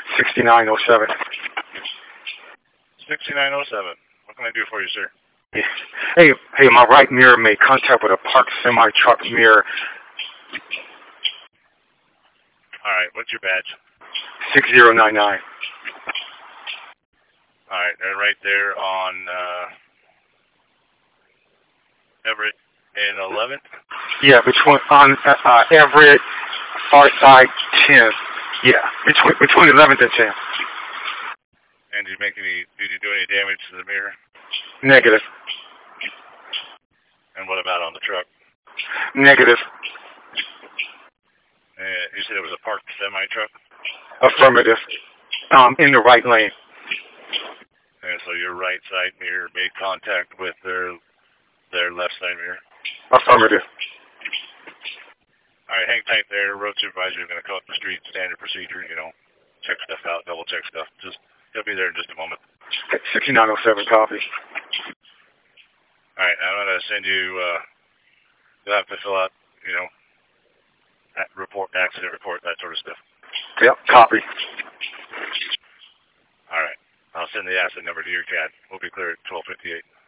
6907. 6907. What can I do for you, sir? Hey, my right mirror made contact with a parked semi-truck mirror. All right, what's your badge? 6099. All right, they're right there on Everett and 11th? Yeah, on Everett, far side 10. Yeah, between 11th and 10. And did you do any damage to the mirror? Negative. And what about on the truck? Negative. You said it was a parked semi-truck? Affirmative. In the right lane. And so your right side mirror made contact with their left side mirror? Affirmative. All right, hang tight there. Road supervisor is going to go up the street, standard procedure, check stuff out, double check stuff. He'll be there in just a moment. 6907, copy. All right, I'm going to send you, you'll have to fill out, accident report, that sort of stuff. Yep, copy. All right, I'll send the asset number to your CAD. We'll be clear at 12:58.